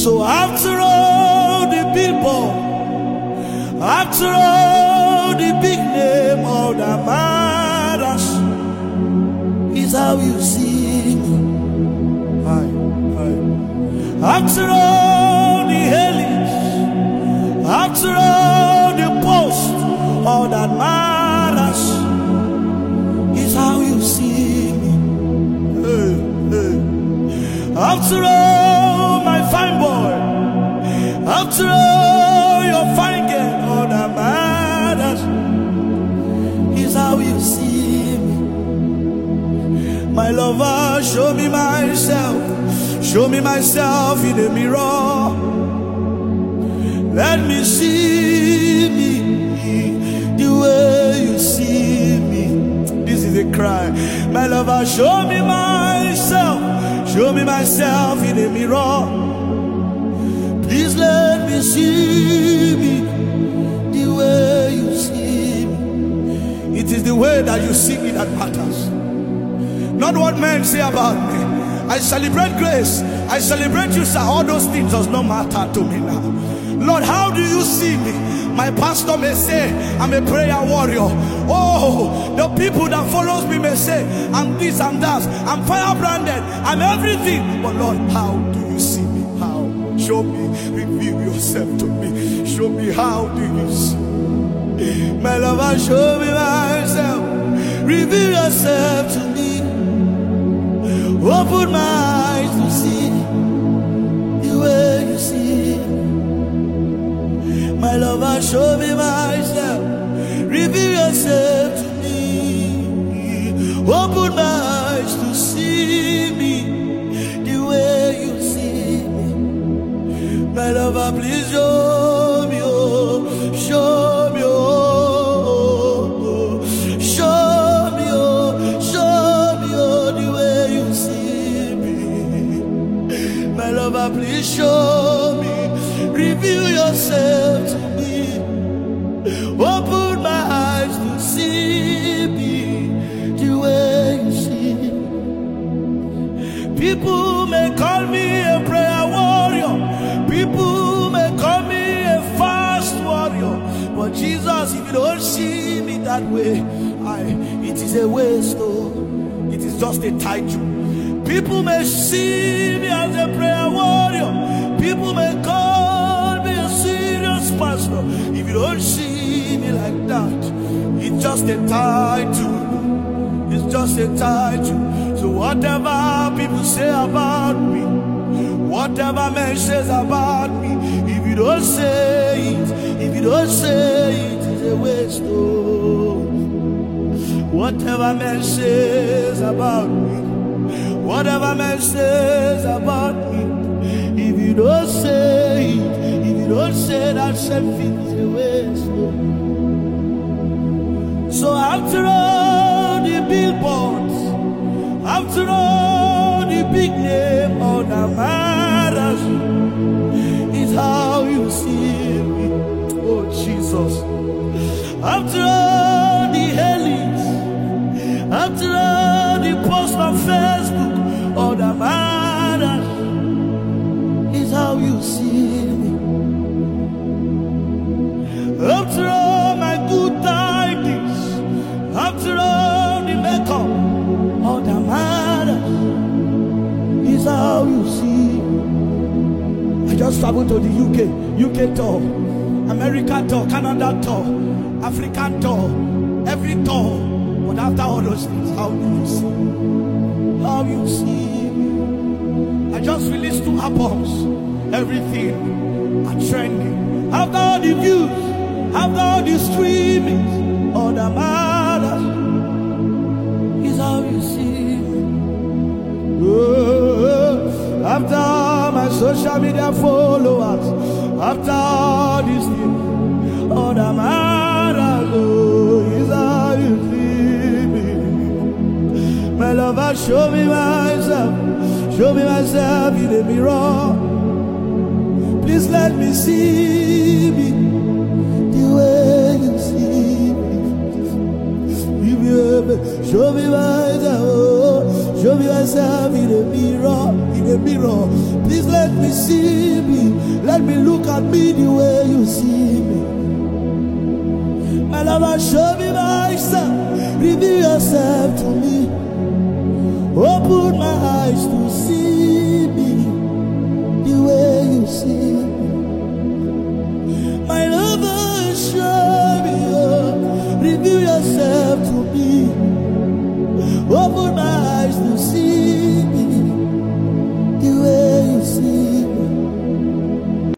So after all the billboard, after all the big name, all that matters is how you see me. After all the hailings, after all the posts, all that matters is how you see me. After all, my fine boy, after all your fine girl, all that matters is how you see me. My lover, show me myself. Show me myself in the mirror. Let me see me the way you see me. This is a cry. My lover, show me myself. Show me myself in the mirror. Please let me see me the way you see me. It is the way that you see me that matters. Not what men say about me. I celebrate grace. I celebrate you, sir. All those things does not matter to me now. Lord, how do you see me? My pastor may say I'm a prayer warrior. Oh, the people that follows me may say I'm this, I'm that, I'm firebranded, I'm everything. But Lord, how do you see me? How? Show me, reveal yourself to me. Show me, how do you see me? My lover, show me myself. Reveal yourself to me. Open my eyes to see the way you see. My lover, show me myself. Reveal yourself to me. Open my eyes to see me the way you see me. My lover, please show me, oh, show me, oh, show me, oh, show me, oh, the way you see me. My lover, please show me. Reveal yourself to me. Open my eyes to see me the way you see me. People may call me a prayer warrior. People may call me a fast warrior. But Jesus, if you don't see me that way, it is a waste. Oh, it is just a title. People may see me as a prayer warrior. People may call me a serious pastor. If you don't see me like that, it's just a title. It's just a title. So whatever people say about me, whatever man says about me, if you don't say it, if you don't say it, it's a waste. Oh, whatever man says about me, whatever man says about me, if you don't say it, if you don't say that same thing, is a waste. So after all the billboards, after all the big name, all that matters is how you see me. Oh Jesus. After all the hailings, after all the posts on Facebook, all that matters is how you see me. After all my good tidings, after all the makeup, all that matters is how you see me. I just traveled to the UK tour, America tour, Canada tour, African tour, every tour. But after all those things, how do you see me? How you see me? I just released 2 albums. Everything are trending. After all the views, after all the streaming, all that matters is how you see me. Oh, after my social media followers, after all these things, all that matters is how you see me. My lover, show me myself. Show me myself in the mirror. Please let me see me the way you see me. Show me myself. Show me myself in the mirror. In the mirror. Please let me see me. Let me look at me the way you see me. My lover, show me myself. Reveal yourself to me. Open my eyes to see me the way you see me.